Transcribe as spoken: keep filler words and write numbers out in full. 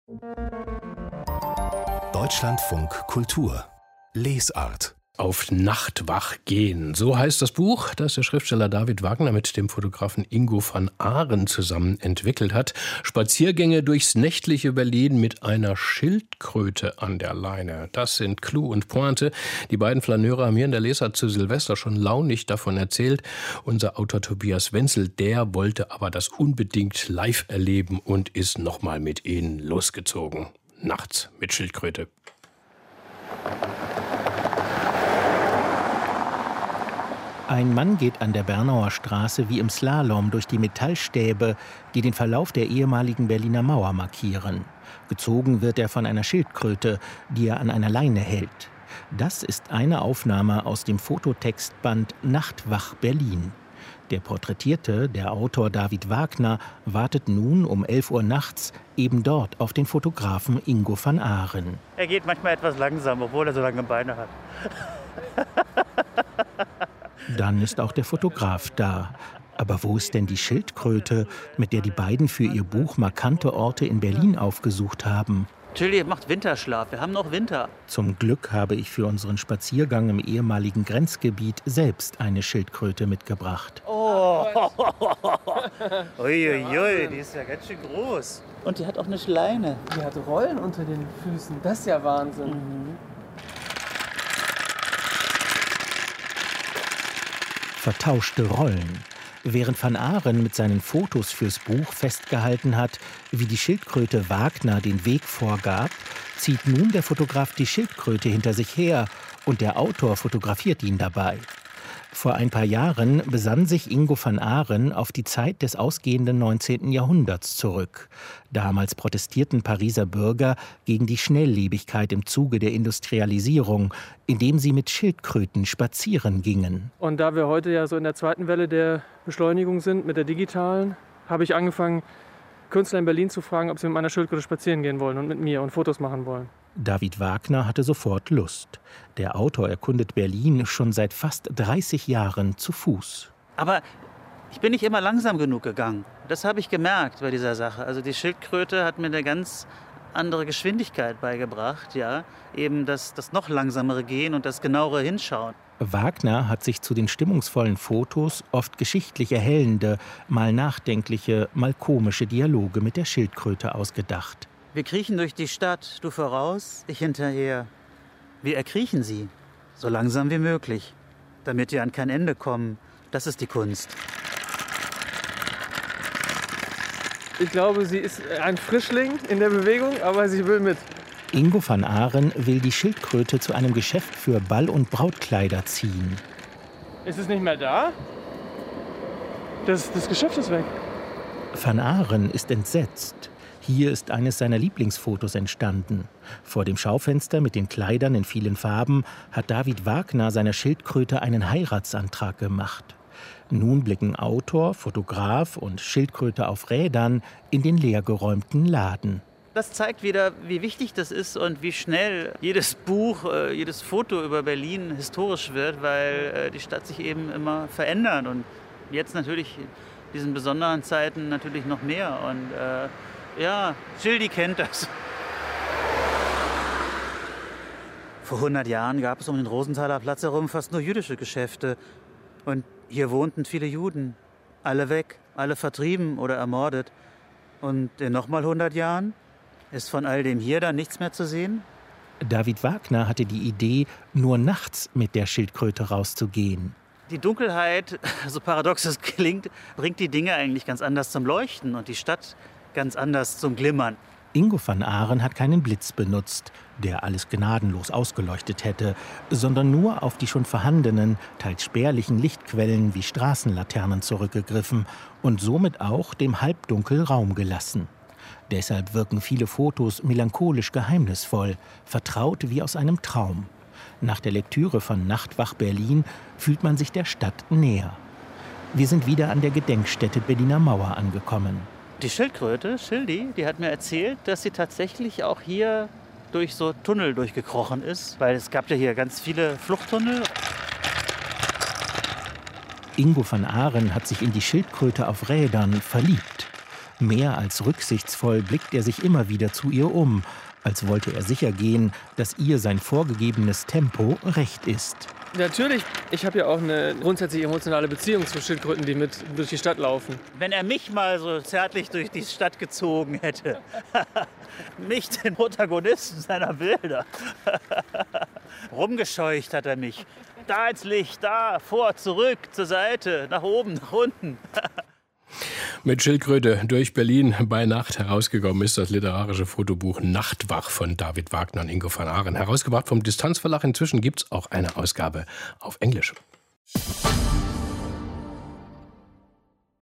Deutschlandfunk Kultur Lesart. Auf Nachtwach gehen. So heißt das Buch, das der Schriftsteller David Wagner mit dem Fotografen Ingo van Aren zusammen entwickelt hat. Spaziergänge durchs nächtliche Berlin mit einer Schildkröte an der Leine. Das sind Clou und Pointe. Die beiden Flaneure haben hier in der Lesart zu Silvester schon launig davon erzählt. Unser Autor Tobias Wenzel, der wollte aber das unbedingt live erleben und ist nochmal mit ihnen losgezogen. Nachts mit Schildkröte. Ein Mann geht an der Bernauer Straße wie im Slalom durch die Metallstäbe, die den Verlauf der ehemaligen Berliner Mauer markieren. Gezogen wird er von einer Schildkröte, die er an einer Leine hält. Das ist eine Aufnahme aus dem Fototextband Nachtwach Berlin. Der Porträtierte, der Autor David Wagner, wartet nun um elf Uhr nachts eben dort auf den Fotografen Ingo van Aren. Er geht manchmal etwas langsam, obwohl er so lange Beine hat. Dann ist auch der Fotograf da. Aber wo ist denn die Schildkröte, mit der die beiden für ihr Buch markante Orte in Berlin aufgesucht haben? Chili macht Winterschlaf, wir haben noch Winter. Zum Glück habe ich für unseren Spaziergang im ehemaligen Grenzgebiet selbst eine Schildkröte mitgebracht. Oh, uiuiui, die ist ja ganz schön groß. Und die hat auch eine Schleine. Die hat Rollen unter den Füßen, das ist ja Wahnsinn. Mhm. Vertauschte Rollen. Während van Aren mit seinen Fotos fürs Buch festgehalten hat, wie die Schildkröte Wagner den Weg vorgab, zieht nun der Fotograf die Schildkröte hinter sich her und der Autor fotografiert ihn dabei. Vor ein paar Jahren besann sich Ingo van Aren auf die Zeit des ausgehenden neunzehnten Jahrhunderts zurück. Damals protestierten Pariser Bürger gegen die Schnelllebigkeit im Zuge der Industrialisierung, indem sie mit Schildkröten spazieren gingen. Und da wir heute ja so in der zweiten Welle der Beschleunigung sind, mit der digitalen, habe ich angefangen, Künstler in Berlin zu fragen, ob sie mit meiner Schildkröte spazieren gehen wollen und mit mir und Fotos machen wollen. David Wagner hatte sofort Lust. Der Autor erkundet Berlin schon seit fast dreißig Jahren zu Fuß. Aber ich bin nicht immer langsam genug gegangen. Das habe ich gemerkt bei dieser Sache. Also die Schildkröte hat mir eine ganz andere Geschwindigkeit beigebracht. Ja? Eben das, das noch langsamere Gehen und das genauere Hinschauen. Wagner hat sich zu den stimmungsvollen Fotos oft geschichtlich erhellende, mal nachdenkliche, mal komische Dialoge mit der Schildkröte ausgedacht. Wir kriechen durch die Stadt, du voraus, ich hinterher. Wir erkriechen sie, so langsam wie möglich, damit wir an kein Ende kommen. Das ist die Kunst. Ich glaube, sie ist ein Frischling in der Bewegung, aber sie will mit. Ingo van Aren will die Schildkröte zu einem Geschäft für Ball- und Brautkleider ziehen. Ist es nicht mehr da? Das, das Geschäft ist weg. Van Aren ist entsetzt. Hier ist eines seiner Lieblingsfotos entstanden. Vor dem Schaufenster mit den Kleidern in vielen Farben hat David Wagner seiner Schildkröte einen Heiratsantrag gemacht. Nun blicken Autor, Fotograf und Schildkröte auf Rädern in den leergeräumten Laden. Das zeigt wieder, wie wichtig das ist und wie schnell jedes Buch, jedes Foto über Berlin historisch wird, weil die Stadt sich eben immer verändert. Und jetzt natürlich in diesen besonderen Zeiten natürlich noch mehr. Und äh, ja, Schildi kennt das. Vor hundert Jahren gab es um den Rosenthaler Platz herum fast nur jüdische Geschäfte. Und hier wohnten viele Juden. Alle weg, alle vertrieben oder ermordet. Und in nochmal hundert Jahren ist von all dem hier dann nichts mehr zu sehen? David Wagner hatte die Idee, nur nachts mit der Schildkröte rauszugehen. Die Dunkelheit, so paradox es klingt, bringt die Dinge eigentlich ganz anders zum Leuchten und die Stadt ganz anders zum Glimmern. Ingo van Aren hat keinen Blitz benutzt, der alles gnadenlos ausgeleuchtet hätte, sondern nur auf die schon vorhandenen, teils spärlichen Lichtquellen wie Straßenlaternen zurückgegriffen und somit auch dem Halbdunkel Raum gelassen. Deshalb wirken viele Fotos melancholisch geheimnisvoll, vertraut wie aus einem Traum. Nach der Lektüre von Nachtwach Berlin fühlt man sich der Stadt näher. Wir sind wieder an der Gedenkstätte Berliner Mauer angekommen. Die Schildkröte, Schildi, die hat mir erzählt, dass sie tatsächlich auch hier durch so Tunnel durchgekrochen ist. Weil es gab ja hier ganz viele Fluchttunnel. Ingo van Aren hat sich in die Schildkröte auf Rädern verliebt. Mehr als rücksichtsvoll blickt er sich immer wieder zu ihr um, als wollte er sicher gehen, dass ihr sein vorgegebenes Tempo recht ist. Natürlich, ich habe ja auch eine grundsätzlich emotionale Beziehung zu Schildkröten, die mit durch die Stadt laufen. Wenn er mich mal so zärtlich durch die Stadt gezogen hätte. Nicht den Protagonisten seiner Bilder. Rumgescheucht hat er mich. Da ins Licht, da, vor, zurück, zur Seite, nach oben, nach unten. Mit Schildkröte durch Berlin bei Nacht herausgekommen ist das literarische Fotobuch Nachtwach von David Wagner und Ingo van Aren. Herausgebracht vom Distanz Verlag. Inzwischen gibt es auch eine Ausgabe auf Englisch.